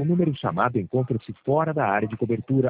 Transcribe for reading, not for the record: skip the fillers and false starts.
O número chamado encontra-se fora da área de cobertura